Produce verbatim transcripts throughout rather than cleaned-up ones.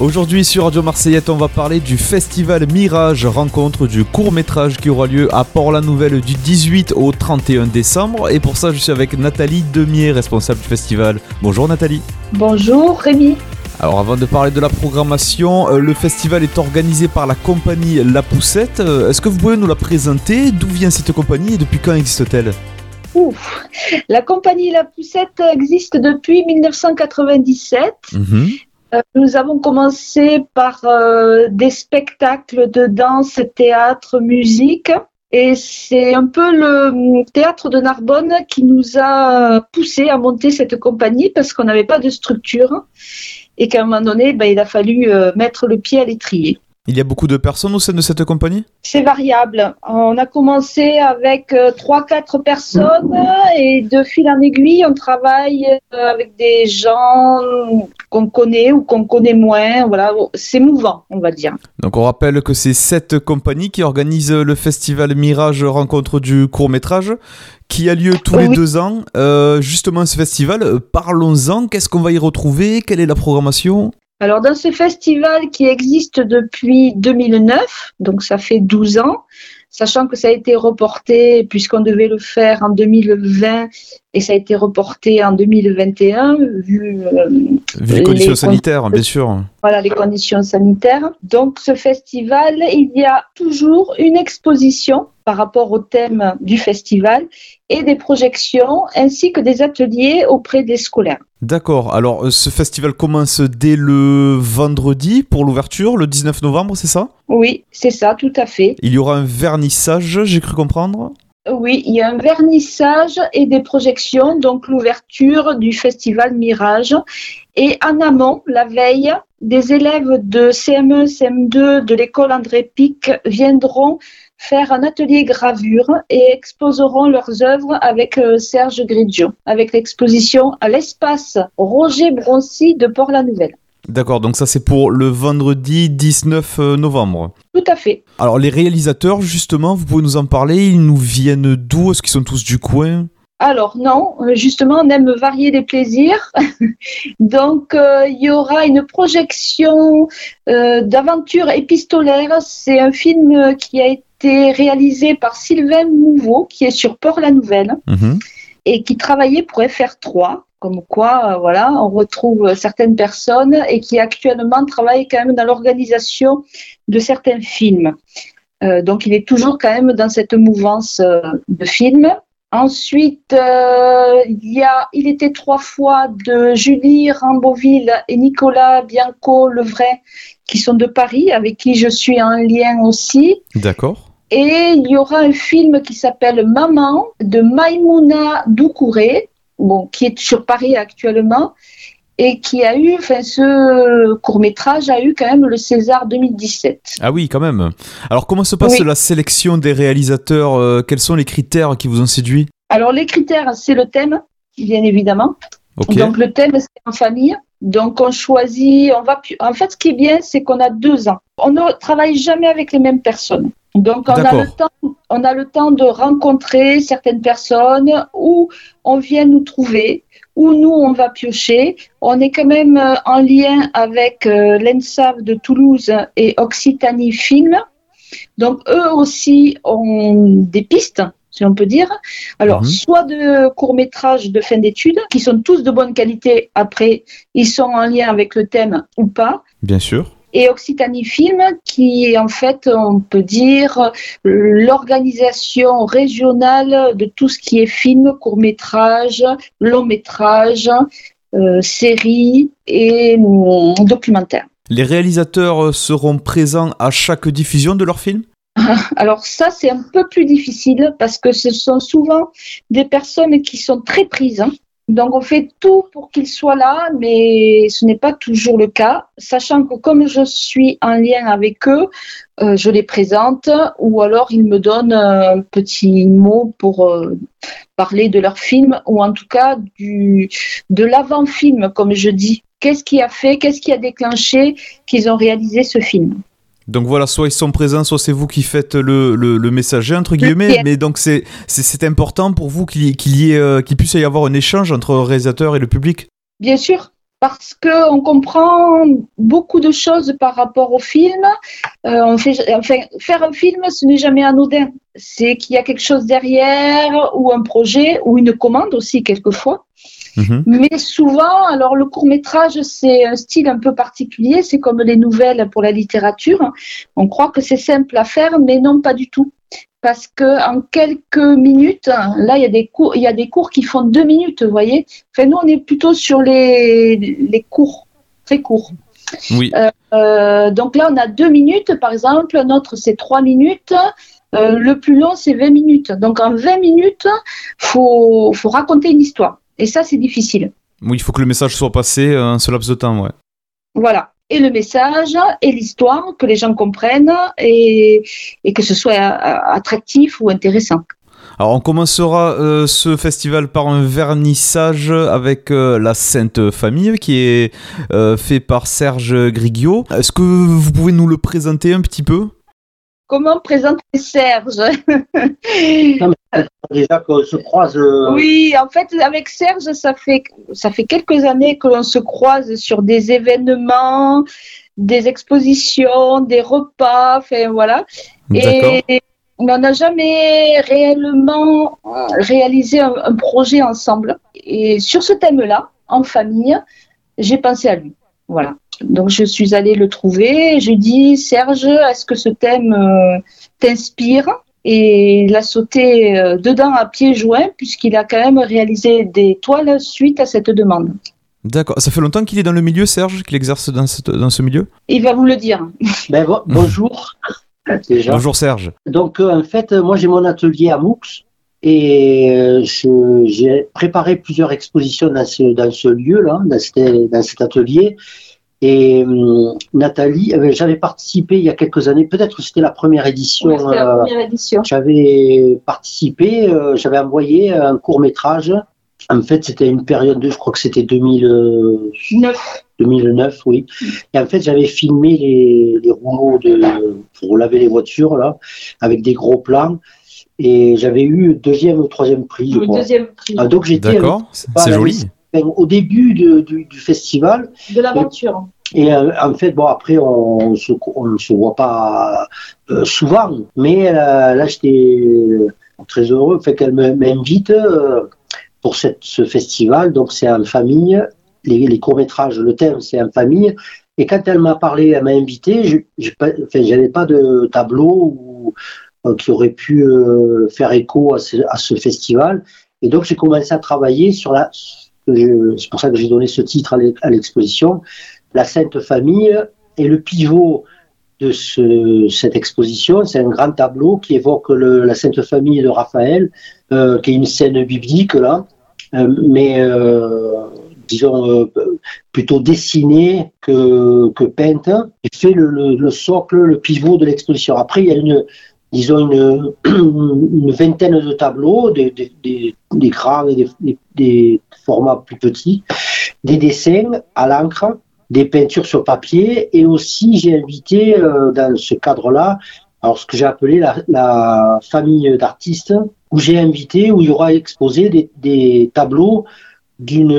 Aujourd'hui sur Radio Marseillette, on va parler du festival Mirage, rencontre du court-métrage qui aura lieu à Port-la-Nouvelle du dix-huit au trente et un décembre. Et pour ça, je suis avec Nathalie Demier, responsable du festival. Bonjour Nathalie. Bonjour Rémi. Alors avant de parler de la programmation, euh, le festival est organisé par la compagnie La Poussette. Euh, est-ce que vous pouvez nous la présenter ? D'où vient cette compagnie et depuis quand existe-t-elle ? Ouf. La compagnie La Poussette existe depuis dix-neuf cent quatre-vingt-dix-sept. Mmh. Euh, nous avons commencé par euh, des spectacles de danse, théâtre, musique. Et c'est un peu le théâtre de Narbonne qui nous a poussé à monter cette compagnie parce qu'on n'avait pas de structure et qu'à un moment donné, ben, il a fallu euh, mettre le pied à l'étrier. Il y a beaucoup de personnes au sein de cette compagnie ? C'est variable. On a commencé avec euh, trois quatre personnes et de fil en aiguille, on travaille euh, avec des gens qu'on connaît ou qu'on connaît moins. Voilà, c'est mouvant, on va dire. Donc on rappelle que c'est cette compagnie qui organise le festival Mirage Rencontre du court-métrage qui a lieu tous les oui. deux ans. Euh, justement, ce festival, parlons-en. Qu'est-ce qu'on va y retrouver ? Quelle est la programmation ? Alors, dans ce festival qui existe depuis deux mille neuf, donc ça fait douze ans, sachant que ça a été reporté puisqu'on devait le faire en deux mille vingt et ça a été reporté en deux mille vingt et un, vu, euh, vu les conditions les sanitaires, con- bien sûr. Voilà, les conditions sanitaires. Donc, ce festival, il y a toujours une exposition par rapport au thème du festival et des projections ainsi que des ateliers auprès des scolaires. D'accord, alors ce festival commence dès le vendredi pour l'ouverture, le dix-neuf novembre, c'est ça ? Oui, c'est ça, tout à fait. Il y aura un vernissage, j'ai cru comprendre ? Oui, il y a un vernissage et des projections, donc l'ouverture du festival Mirage. Et en amont, la veille, des élèves de C M un, C M deux de l'école André Pic viendront faire un atelier gravure et exposeront leurs œuvres avec euh, Serge Grigio, avec l'exposition à l'espace Roger Broncy de Port-la-Nouvelle. D'accord, donc ça c'est pour le vendredi dix-neuf novembre. Tout à fait. Alors les réalisateurs, justement, vous pouvez nous en parler, ils nous viennent d'où ? Est-ce qu'ils sont tous du coin ? Alors non, justement, on aime varier les plaisirs. Donc, euh, il y aura une projection euh, d'aventure épistolaire. C'est un film qui a été réalisé par Sylvain Mouveau, qui est sur Port-la-Nouvelle, mmh. et qui travaillait pour F R trois. Comme quoi, euh, voilà, on retrouve certaines personnes et qui actuellement travaillent quand même dans l'organisation de certains films. Euh, donc, il est toujours quand même dans cette mouvance euh, de films. Ensuite, euh, il y a Il était trois fois de Julie Ramboville et Nicolas Bianco-Levray qui sont de Paris, avec qui je suis en lien aussi. D'accord. Et il y aura un film qui s'appelle Maman de Maïmouna Doucouré, bon, qui est sur Paris actuellement et qui a eu, enfin, ce court-métrage a eu quand même le César deux mille dix-sept. Ah oui, quand même. Alors, comment se passe oui. la sélection des réalisateurs ? euh, Quels sont les critères qui vous ont séduit ? Alors, les critères, c'est le thème, bien évidemment. Okay. Donc, le thème, c'est en famille. Donc, on choisit, on va, en fait, ce qui est bien, c'est qu'on a deux ans. On ne travaille jamais avec les mêmes personnes. Donc, on a, le temps, on a le temps de rencontrer certaines personnes où on vient nous trouver, où nous, on va piocher. On est quand même en lien avec euh, l'E N S A V de Toulouse et Occitanie Film. Donc, eux aussi ont des pistes, si on peut dire. Alors, mmh. soit de courts-métrages de fin d'études, qui sont tous de bonne qualité. Après, ils sont en lien avec le thème ou pas. Bien sûr. Et Occitanie Film, qui est en fait, on peut dire, l'organisation régionale de tout ce qui est film, court-métrage, long-métrage, euh, série et euh, documentaire. Les réalisateurs seront présents à chaque diffusion de leur film ? Alors ça, c'est un peu plus difficile parce que ce sont souvent des personnes qui sont très prises, hein. Donc, on fait tout pour qu'ils soient là, mais ce n'est pas toujours le cas, sachant que comme je suis en lien avec eux, euh, je les présente ou alors ils me donnent un petit mot pour euh, parler de leur film ou en tout cas du, de l'avant-film, comme je dis. Qu'est-ce qui a fait, qu'est-ce qui a déclenché qu'ils ont réalisé ce film ? Donc voilà, soit ils sont présents, soit c'est vous qui faites le, le, le messager, entre guillemets. Mais donc c'est, c'est, c'est important pour vous qu'il y, qu'il y ait, euh, qu'il puisse y avoir un échange entre le réalisateur et le public. Bien sûr, parce qu'on comprend beaucoup de choses par rapport au film. Euh, on fait, enfin, faire un film, ce n'est jamais anodin. C'est qu'il y a quelque chose derrière, ou un projet, ou une commande aussi, quelquefois. Mmh. Mais souvent, alors le court-métrage, c'est un style un peu particulier, c'est comme les nouvelles pour la littérature. On croit que c'est simple à faire, mais non, pas du tout. Parce qu'en quelques minutes, là, il y a des cours, il y a des cours qui font deux minutes, vous voyez. Enfin, nous, on est plutôt sur les, les cours, très courts. Oui. Euh, euh, donc là, on a deux minutes, par exemple. Un autre, c'est trois minutes. Euh, le plus long, c'est vingt minutes. Donc, en vingt minutes, faut, faut raconter une histoire. Et ça, c'est difficile. Oui, il faut que le message soit passé en ce laps de temps, ouais. Voilà. Et le message, et l'histoire, que les gens comprennent, et, et que ce soit attractif ou intéressant. Alors, on commencera euh, ce festival par un vernissage avec euh, la Sainte Famille, qui est euh, fait par Serge Griguiot. Est-ce que vous pouvez nous le présenter un petit peu ? Comment présenter Serge ? Non, mais déjà qu'on se croise. Euh... Oui, en fait, avec Serge, ça fait, ça fait quelques années que l'on se croise sur des événements, des expositions, des repas, enfin voilà. D'accord. Et mais on n'a jamais réellement réalisé un, un projet ensemble. Et sur ce thème-là, en famille, j'ai pensé à lui. Voilà. Donc, je suis allée le trouver. Je dis, Serge, est-ce que ce thème euh, t'inspire ? Et il a sauté euh, dedans à pieds joints, puisqu'il a quand même réalisé des toiles suite à cette demande. D'accord. Ça fait longtemps qu'il est dans le milieu, Serge, qu'il exerce dans, cette, dans ce milieu ? Il va vous le dire. Ben, bon, bonjour. Déjà. Bonjour, Serge. Donc, euh, en fait, moi, j'ai mon atelier à Moux. Et euh, je, j'ai préparé plusieurs expositions dans ce, dans ce lieu-là, dans, cette, dans cet atelier. Et euh, Nathalie, euh, j'avais participé il y a quelques années, peut-être que c'était la première édition. Oui, c'était la première édition. Euh, j'avais participé, euh, j'avais envoyé un court-métrage. En fait, c'était une période de, je crois que c'était deux mille neuf. deux mille neuf, oui. Et en fait, j'avais filmé les, les rouleaux de, pour laver les voitures, là, avec des gros plans. Et j'avais eu deuxième ou troisième prix, je Le crois. deuxième prix. Ah, donc j'étais. D'accord, c'est, c'est joli. Au début de, du, du festival. De l'aventure. Et, et euh, en fait, bon, après, on ne se, on se voit pas euh, souvent. Mais euh, là, j'étais très heureux. Fait qu'elle me, m'invite euh, pour cette, ce festival. Donc, c'est en famille. Les, les courts-métrages, le thème, c'est en famille. Et quand elle m'a parlé, elle m'a invité, je n'avais pas de tableau ou, euh, qui aurait pu euh, faire écho à ce, à ce festival. Et donc, j'ai commencé à travailler sur la... C'est pour ça que j'ai donné ce titre à l'exposition. La Sainte Famille est le pivot de ce, cette exposition. C'est un grand tableau qui évoque le, la Sainte Famille de Raphaël, euh, qui est une scène biblique, là, euh, mais euh, disons euh, plutôt dessinée que, que peinte, et fait le, le, le socle, le pivot de l'exposition. Après, il y a une disons une, une vingtaine de tableaux, des, des, des, des grands et des, des, des formats plus petits, des dessins à l'encre, des peintures sur papier, et aussi j'ai invité euh, dans ce cadre-là, alors ce que j'ai appelé la, la famille d'artistes, où j'ai invité, où il y aura exposé des, des tableaux d'une,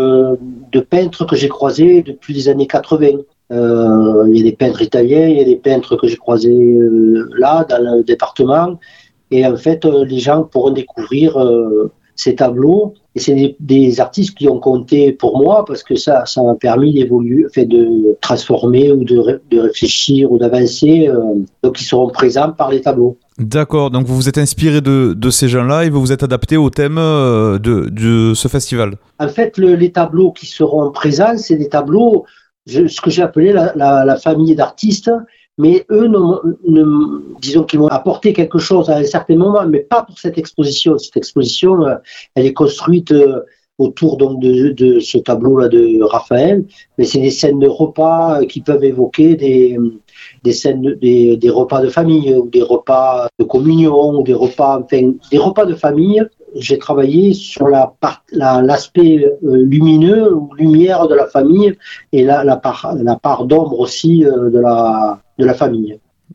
de peintres que j'ai croisés depuis les années quatre-vingts. Euh, il y a des peintres italiens, il y a des peintres que j'ai croisés euh, là, dans le département. Et en fait, euh, les gens pourront découvrir euh, ces tableaux. Et c'est des, des artistes qui ont compté pour moi parce que ça, ça m'a permis d'évoluer, fait de transformer ou de, de réfléchir ou d'avancer. Euh, donc, ils seront présents par les tableaux. D'accord, donc vous vous êtes inspiré de, de ces gens-là et vous vous êtes adapté au thème de, de ce festival. En fait, le, les tableaux qui seront présents, c'est des tableaux... Je, ce que j'ai appelé la, la, la famille d'artistes, mais eux, ne, ne, disons qu'ils m'ont apporté quelque chose à un certain moment, mais pas pour cette exposition. Cette exposition, elle est construite autour donc de, de ce tableau-là de Raphaël, mais c'est des scènes de repas qui peuvent évoquer des, des scènes, de, des, des repas de famille, ou des repas de communion, ou des repas, enfin, des repas de famille. J'ai travaillé sur la part, la, l'aspect euh, lumineux ou lumière de la famille et la, la part, la part d'ombre aussi euh, de la, de la famille.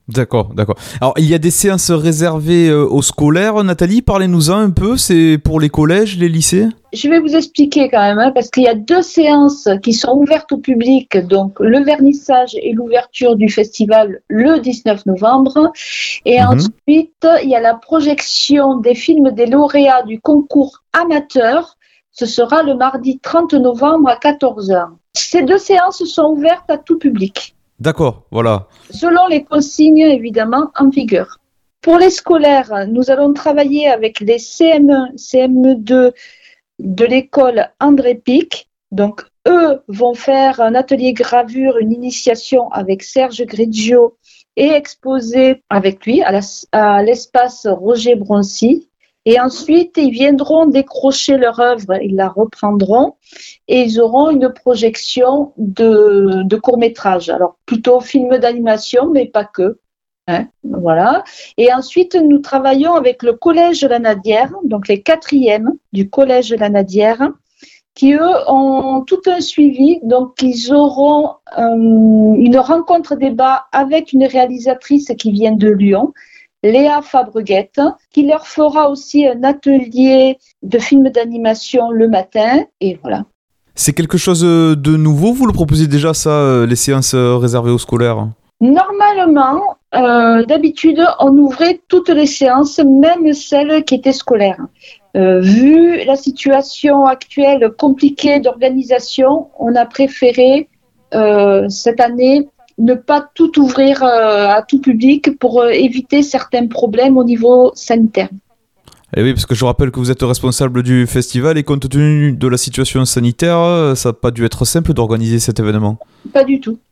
D'accord, d'accord. Alors, il y a des séances réservées euh, aux scolaires. Nathalie, parlez-nous-en un peu. C'est pour les collèges, les lycées ? Je vais vous expliquer quand même, hein, parce qu'il y a deux séances qui sont ouvertes au public, donc le vernissage et l'ouverture du festival le dix-neuf novembre. Et mmh. ensuite, il y a la projection des films des lauréats du concours amateur. Ce sera le mardi trente novembre à quatorze heures. Ces deux séances sont ouvertes à tout public. D'accord, voilà. Selon les consignes, évidemment, en vigueur. Pour les scolaires, nous allons travailler avec les C M un, C M deux de l'école André Pic. Donc, eux vont faire un atelier gravure, une initiation avec Serge Grigio et exposer avec lui à, la, à l'espace Roger Broncy. Et ensuite, ils viendront décrocher leur œuvre, ils la reprendront et ils auront une projection de, de court-métrage. Alors, plutôt film d'animation, mais pas que. Hein, voilà. Et ensuite, nous travaillons avec le Collège La Nadière, donc les quatrièmes du Collège La Nadière, qui, eux, ont tout un suivi. Donc, ils auront euh, une rencontre-débat avec une réalisatrice qui vient de Lyon, Léa Fabreguette, qui leur fera aussi un atelier de films d'animation le matin, et voilà. C'est quelque chose de nouveau, vous le proposez déjà ça, les séances réservées aux scolaires ? Normalement, euh, d'habitude, on ouvrait toutes les séances, même celles qui étaient scolaires. Euh, vu la situation actuelle compliquée d'organisation, on a préféré euh, cette année ne pas tout ouvrir euh, à tout public pour euh, éviter certains problèmes au niveau sanitaire. Et oui, parce que je rappelle que vous êtes responsable du festival et compte tenu de la situation sanitaire, ça n'a pas dû être simple d'organiser cet événement. Pas du tout.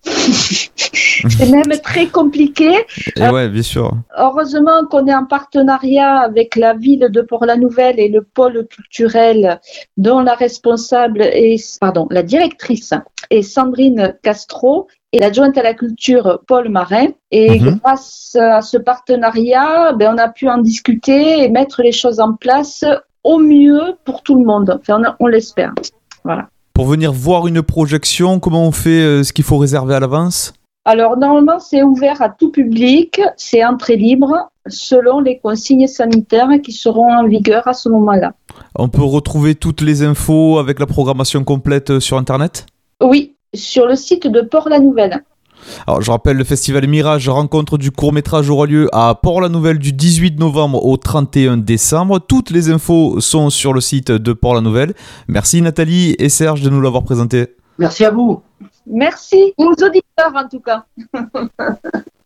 C'est même très compliqué. Et ouais, bien sûr. Heureusement qu'on est en partenariat avec la ville de Port-la-Nouvelle et le pôle culturel dont la responsable est, pardon, la directrice est Sandrine Castro et l'adjointe à la culture Paul Marin. Et mmh. grâce à ce partenariat, ben, on a pu en discuter et mettre les choses en place au mieux pour tout le monde. Enfin, on, on l'espère. Voilà. Pour venir voir une projection, comment on fait? Est-ce qu'il faut réserver à l'avance? Alors, normalement, c'est ouvert à tout public, c'est entrée libre, selon les consignes sanitaires qui seront en vigueur à ce moment-là. On peut retrouver toutes les infos avec la programmation complète sur Internet? Oui, sur le site de Port-la-Nouvelle. Alors, je rappelle, le festival Mirage, rencontre du court-métrage, aura lieu à Port-la-Nouvelle du dix-huit novembre au trente et un décembre. Toutes les infos sont sur le site de Port-la-Nouvelle. Merci Nathalie et Serge de nous l'avoir présenté. Merci à vous. Merci aux auditeurs en tout cas.